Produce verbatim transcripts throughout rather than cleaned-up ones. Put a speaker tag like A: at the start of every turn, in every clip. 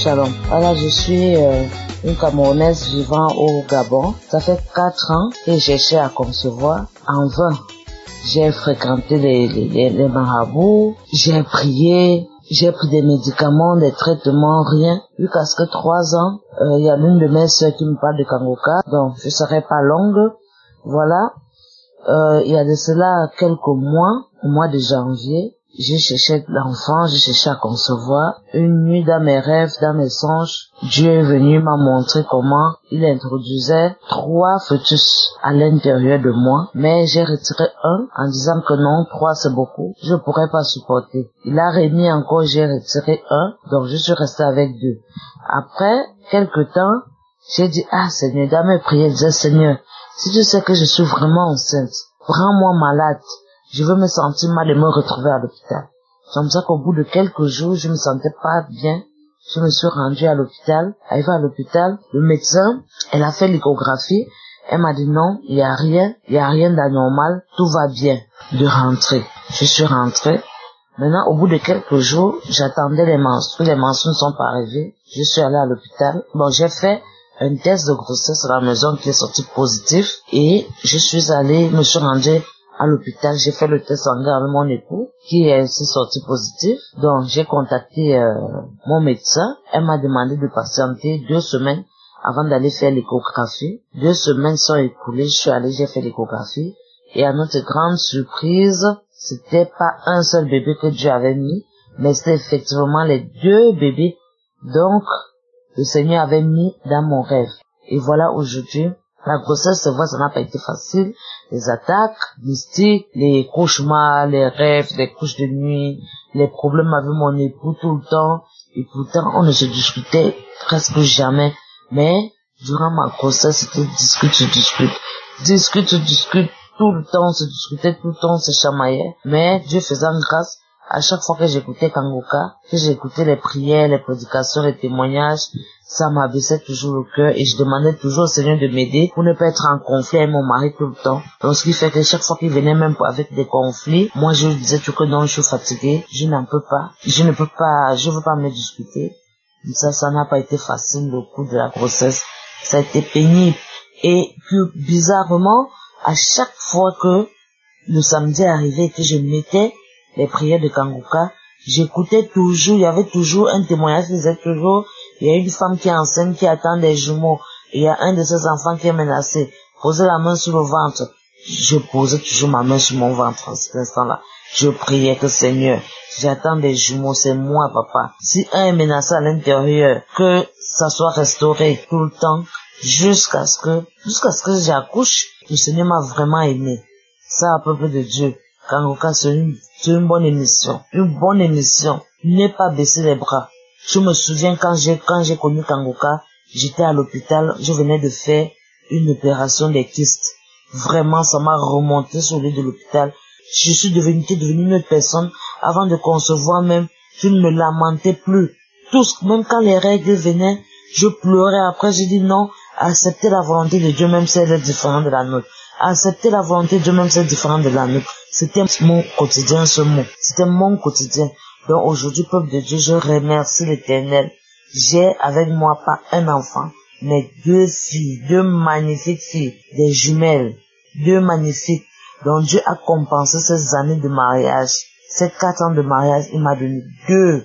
A: Shalom. Voilà, je suis euh, une Camerounaise vivant au Gabon. Ça fait quatre ans que j'ai cherché à concevoir. En vain, j'ai fréquenté les, les, les marabouts, j'ai prié, j'ai pris des médicaments, des traitements, rien. Jusqu'à ce que trois ans, il euh, y a l'une de mes soeurs qui me parle de Kangoka, donc je serai pas longue. Voilà. Euh, il y a de cela quelques mois, au mois de janvier, j'ai cherché l'enfant, j'ai cherché à concevoir. Une nuit dans mes rêves, dans mes songes, Dieu est venu m'a montré comment il introduisait trois fœtus à l'intérieur de moi. Mais j'ai retiré un en disant que non, trois c'est beaucoup, je pourrais pas supporter. Il a remis encore, j'ai retiré un, donc je suis resté avec deux. Après, quelque temps, j'ai dit, ah Seigneur, dans mes prières, je disais, Seigneur, si tu sais que je suis vraiment enceinte, rends-moi malade. Je veux me sentir mal et me retrouver à l'hôpital. C'est comme ça qu'au bout de quelques jours, je me sentais pas bien. Je me suis rendue à l'hôpital. Arrivée à l'hôpital, le médecin, elle a fait l'échographie. Elle m'a dit non, il y a rien, il y a rien d'anormal, tout va bien. De rentrer. Je suis rentrée. Maintenant, au bout de quelques jours, j'attendais les menstrues. Les menstrues ne sont pas arrivées. Je suis allée à l'hôpital. Bon, j'ai fait un test de grossesse à la maison qui est sorti positif. Et je suis allée, me suis rendue à l'hôpital, j'ai fait le test sanguin avec mon époux, qui est aussi sorti positif. Donc, j'ai contacté euh, mon médecin. Elle m'a demandé de patienter deux semaines avant d'aller faire l'échographie. Deux semaines sont écoulées, je suis allée, j'ai fait l'échographie. Et à notre grande surprise, c'était pas un seul bébé que Dieu avait mis, mais c'était effectivement les deux bébés, donc, le Seigneur avait mis dans mon rêve. Et voilà, aujourd'hui, la grossesse, c'est vrai, ça n'a pas été facile. Les attaques mystiques, les cauchemars, les rêves, les couches de nuit, les problèmes avec mon époux tout le temps. Et pourtant, on ne se discutait presque jamais. Mais, durant ma grossesse, c'était discute, se discute. Discute, se discute tout le temps, on se discutait tout le temps, on se chamaillait. Mais, Dieu faisant grâce, à chaque fois que j'écoutais Kangoka, que j'écoutais les prières, les prédications, les témoignages, ça m'abaissait toujours le cœur et je demandais toujours au Seigneur de m'aider pour ne pas être en conflit avec mon mari tout le temps. Donc ce qui fait que chaque fois qu'il venait même avec des conflits, moi je lui disais tout que non, je suis fatiguée, je n'en peux pas, je ne peux pas, je veux pas me discuter. Ça, ça n'a pas été facile le coup de la grossesse. Ça a été pénible. Et puis bizarrement, à chaque fois que le samedi arrivait et que je mettais les prières de Kangoka, j'écoutais toujours, il y avait toujours un témoignage qui disait toujours, il y a une femme qui est enceinte, qui attend des jumeaux, il y a un de ses enfants qui est menacé, posez la main sur le ventre. Je posais toujours ma main sur mon ventre à cet instant-là. Je priais que Seigneur, j'attends des jumeaux, c'est moi papa. Si un est menacé à l'intérieur, que ça soit restauré tout le temps, jusqu'à ce que, jusqu'à ce que j'accouche, le Seigneur m'a vraiment aimé. Ça, à peuple de Dieu. Kangoka, c'est une, c'est une bonne émission. Une bonne émission. Ne pas baisser les bras. Je me souviens quand j'ai, quand j'ai connu Kangoka, j'étais à l'hôpital, je venais de faire une opération des kystes. Vraiment, ça m'a remonté sur le lit de l'hôpital. Je suis devenue, devenue une autre personne. Avant de concevoir même, je ne me lamentais plus. Tous, même quand les règles venaient, je pleurais. Après, j'ai dit non, accepter la volonté de Dieu, même si elle est différente de la nôtre. Accepter la volonté de Dieu, même si elle est différente de la nôtre. C'était mon quotidien, ce mot. C'était mon quotidien. Donc aujourd'hui, peuple de Dieu, je remercie l'Éternel. J'ai avec moi pas un enfant, mais deux filles, deux magnifiques filles, des jumelles, deux magnifiques. Donc Dieu a compensé ces années de mariage, ces quatre ans de mariage, il m'a donné deux,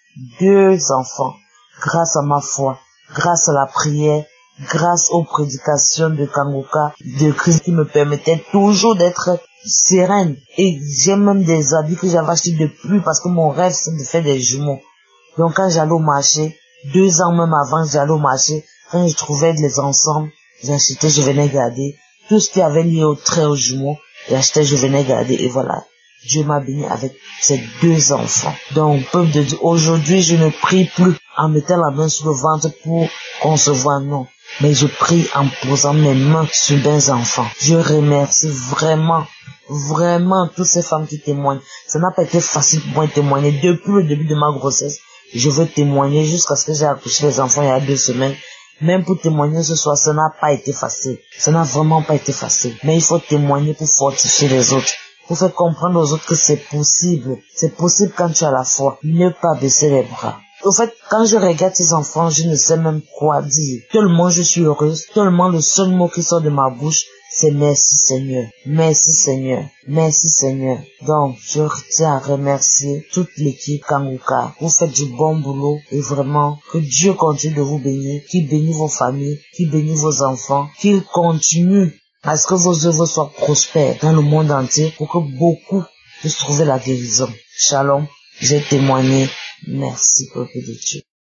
A: deux enfants, grâce à ma foi, grâce à la prière, grâce aux prédications de Kangoka, de Christ qui me permettaient toujours d'être sereine. Et j'ai même des habits que j'avais achetés de plus parce que mon rêve c'est de faire des jumeaux. Donc quand j'allais au marché, deux ans même avant j'allais au marché, quand je trouvais les ensembles, j'achetais, je venais garder. Tout ce qui avait lié au trait aux jumeaux, j'achetais, je venais garder. Et voilà, Dieu m'a béni avec ces deux enfants. Donc, peuple de Dieu, aujourd'hui je ne prie plus en mettant la main sur le ventre pour concevoir, non. Mais je prie en posant mes mains sur mes enfants. Je remercie vraiment, vraiment toutes ces femmes qui témoignent. Ça n'a pas été facile pour moi de témoigner. Depuis le début de ma grossesse, je veux témoigner jusqu'à ce que j'ai accouché les enfants il y a deux semaines. Même pour témoigner ce soir, ça n'a pas été facile. Ça n'a vraiment pas été facile. Mais il faut témoigner pour fortifier les autres. Pour faire comprendre aux autres que c'est possible. C'est possible quand tu as la foi. Ne pas baisser les bras. Au fait, quand je regarde ces enfants, je ne sais même quoi dire. Tellement je suis heureuse, tellement le seul mot qui sort de ma bouche, c'est merci Seigneur, merci Seigneur, merci Seigneur. Donc, je tiens à remercier toute l'équipe Kangouka. Vous faites du bon boulot et vraiment que Dieu continue de vous bénir, qu'il bénisse vos familles, qu'il bénisse vos enfants, qu'il continue à ce que vos œuvres soient prospères dans le monde entier pour que beaucoup puissent trouver la guérison. Shalom, j'ai témoigné. Merci, peuple de Dieu.